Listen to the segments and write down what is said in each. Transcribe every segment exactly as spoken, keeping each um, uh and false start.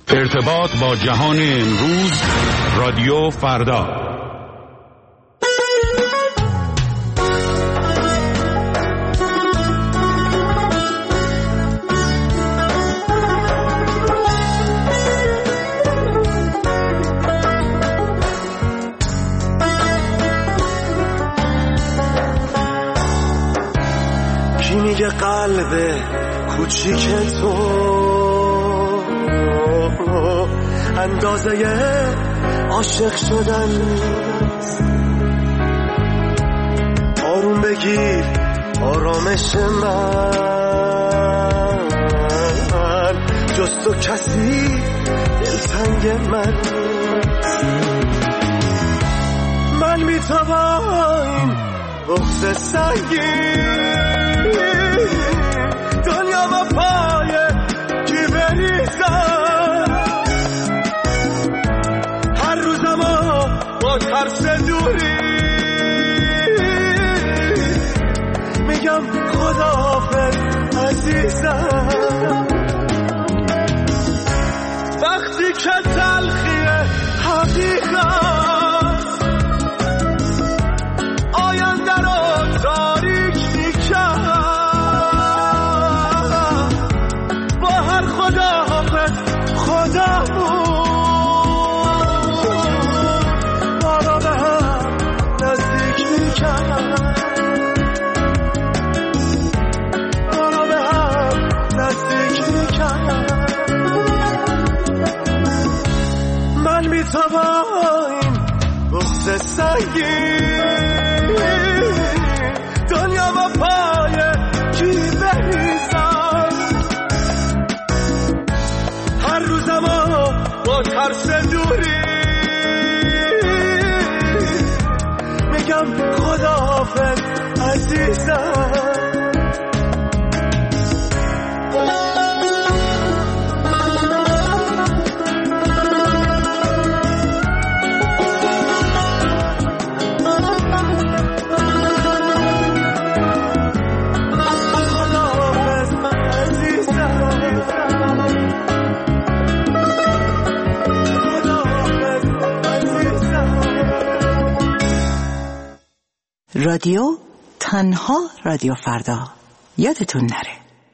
ارتباط با جهان امروز، رادیو فردا. کی میگه قلب کوچیک تو اندازه عاشق شدن؟ آروم بگیر آرامش من، جز تو کسی دلتنگ من. من میتوان بغض سنگین دنیا و پای کی بریزم، هر روزم با ترس دوری میگم خداحافظ عزیزم. وقتی که تلخی حقیقت آینده رو تاریک میکرد، با هر خداحافظ خدامون ما را به هم نزدیک میکرد، ما را به هم نزدیک میکرد. من میتوان بغض سنگین دنیا و پای کی بریزم، هر روزم با ترس دوری میگم خداحافظ عزیزم. رادیو تنها رادیو فردا، یادتون نره.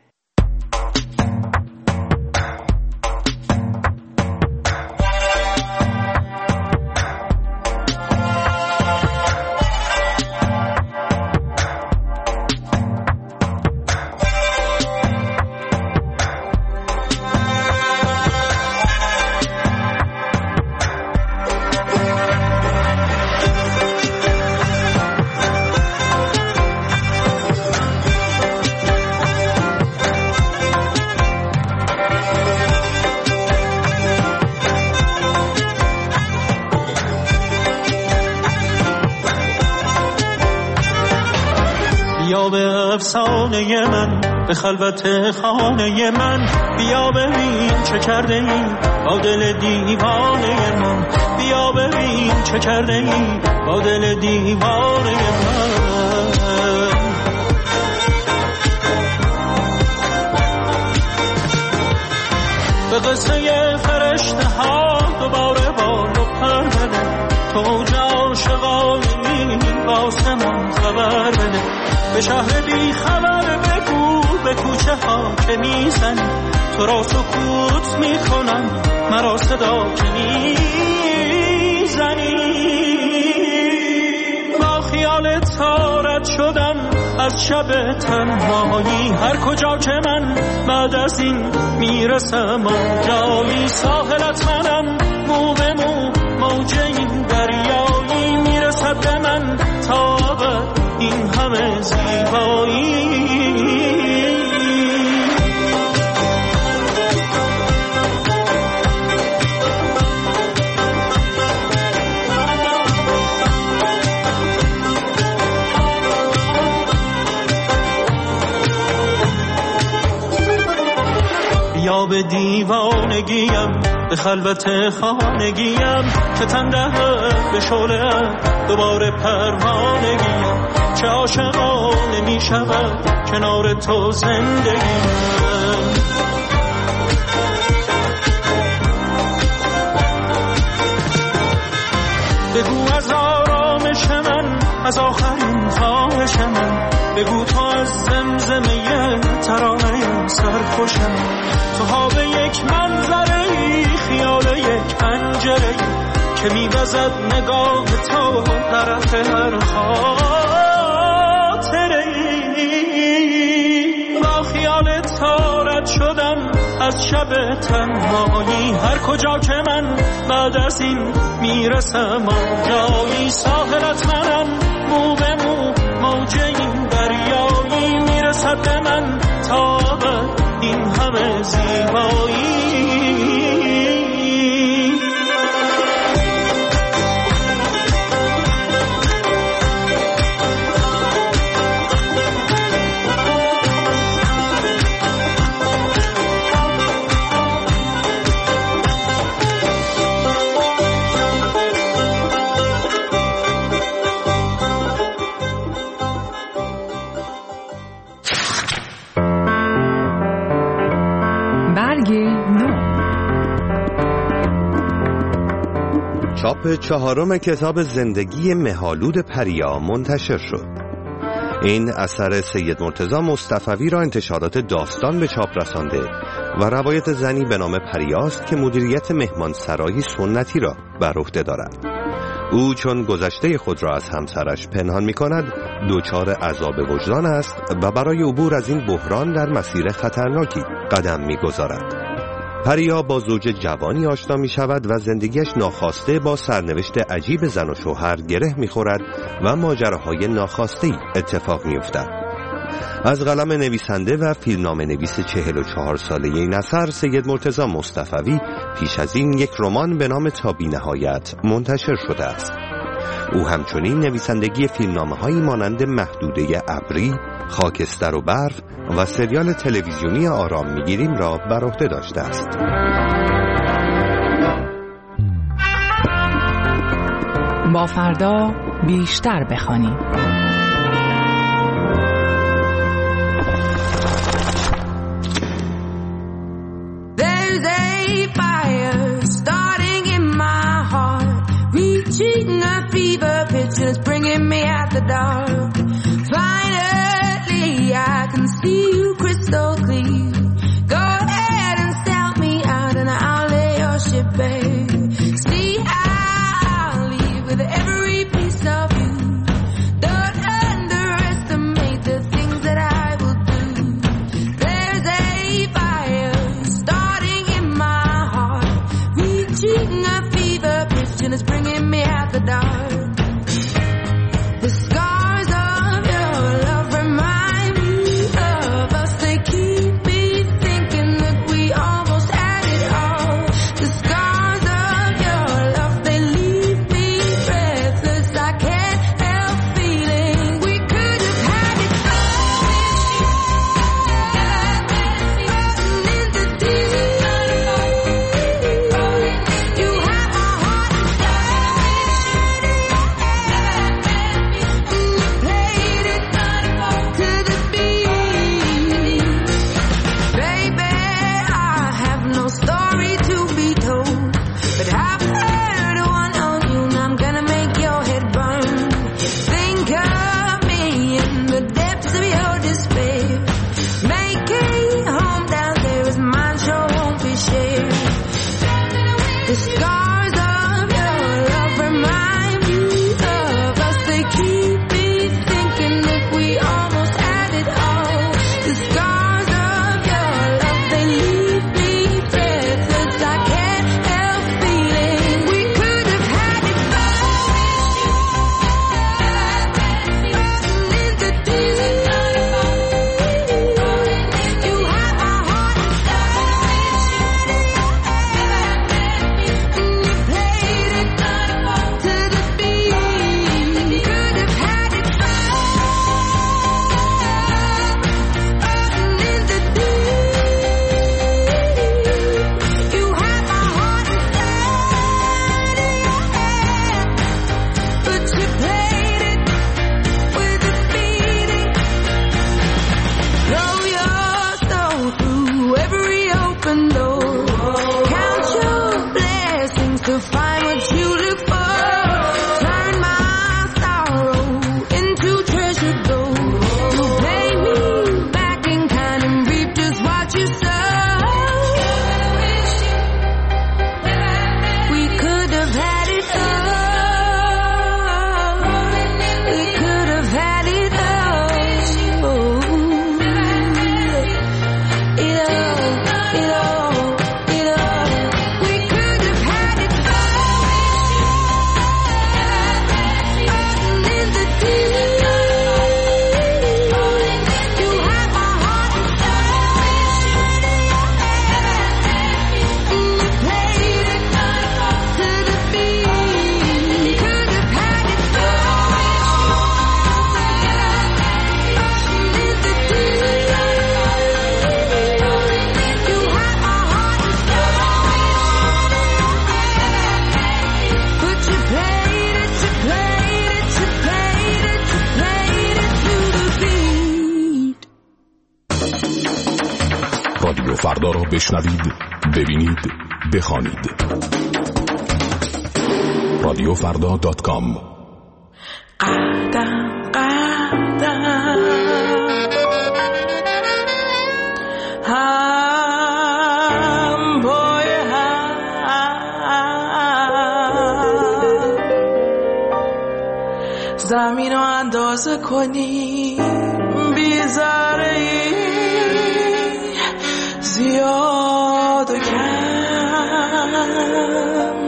افسانه من به خلوت خانه من، بیا ببین چه کرده ای با دل دیوانه من، بیا ببین چه کرده ای با دل دیوانه من. به قصه فرشته ها دوباره بال و پر بده، تو عاشقانه واسه من خبر بده، به شهر بی خبر بگو به کوچه ها که میزنی، تو را سکوت میکنم مرا صدا که میزنی. با خیال تارت شدم از شب تنهایی، هر کجا که من بعد از این میرسم آنجایی، ساحلت منم مو به مو موج این دریایی، میرسد به من تا ابد این همه زیبایی. یا به دیوانگیم به خلوت خانگیم، که تنده به شعله دوباره پروانگیم، چه عاشقانه می شود کنار تو زندگیم. از آخرین خواهش من بگو تو از زمزمه ترانه سرخوشم. تو ها به یک منظره خیال یک پنجره که می‌وزد نگاه تو طرف هر خاطره. با خیال تو رد شدم از شب تنهایی، هر کجا که من بعد از این میرسم آنجایی. ساحلت منم مو به مو موج این دریایی، میرسد به من تا این همه زیبایی. چاپ چهارم کتاب زندگی مه‌آلود پریا منتشر شد. این اثر سید مرتضی مصطفوی را انتشارات داستان به چاپ رسانده و روایت زنی به نام پریاست که مدیریت مهمانسرایی سنتی را بر عهده دارد. او چون گذشته خود را از همسرش پنهان می کند دچار عذاب وجدان است و برای عبور از این بحران در مسیر خطرناکی قدم می گذارد. پریا با زوج جوانی آشنا می شود و زندگیش ناخواسته با سرنوشت عجیب زن و شوهر گره می خورد و ماجراهای ناخواسته اتفاق می افتد. از قلم نویسنده و فیلمنامه نویس چهل و چهار ساله این اثر سید مرتضی مصطفوی پیش از این یک رمان به نام تا بی نهایت منتشر شده است. او همچنین نویسندگی فیلمنامه‌هایی مانند محدوده ابری، خاکستر و برف و سریال تلویزیونی آرام میگیریم را بر عهده داشته است. با فردا بیشتر بخوانیم. There's a fire starting in my heart, reaching a fever pitch and it's bringing me out the dark. Finally I can see you crystal clear. Go ahead and sell me out and I'll lay your ship bare. See I'll leave with every piece of you. Don't underestimate the things that I will do. There's a fire starting in my heart, reaching a fever pitch and it's bringing me out the dark. The scars of your love remind me of us. They keep me thinking that we almost had it all. The scars of your love, they leave me breathless. I can't help feeling we could have had it all. Floating in the deep, you have my heart inside. بشنوید، ببینید، بخوانید. رادیو فردا دات کام. قدم قدم هم پای هم زمین رو اندازه کنی بی ذره‌ای زیاد و کم.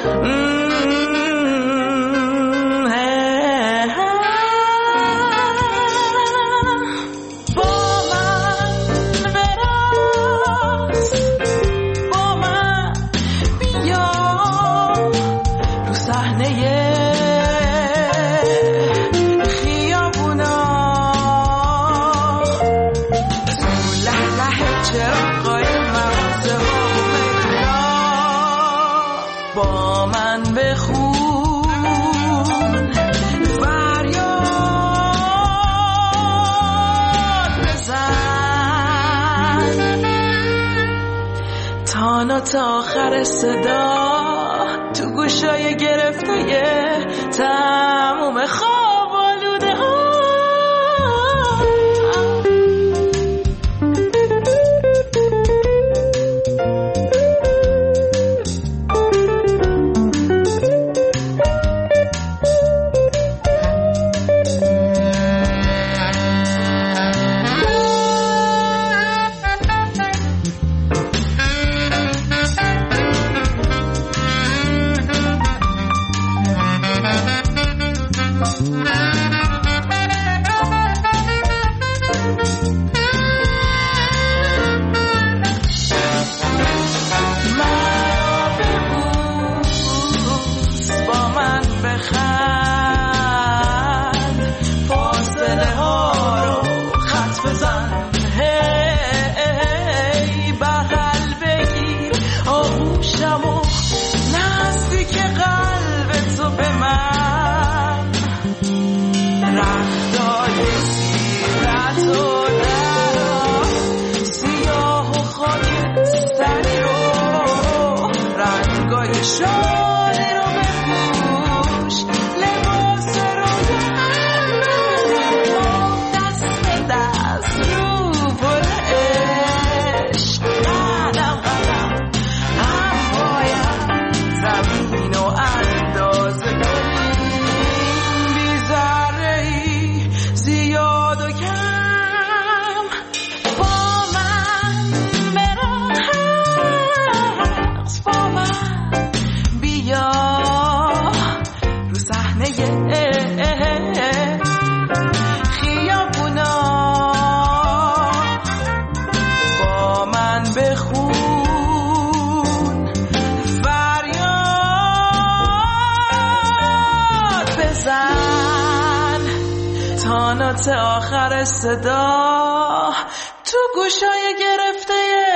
تا آخر صدا تو گوشای گرفته تموم خواب آلوده ها. آخر صدا تو گوشای گرفته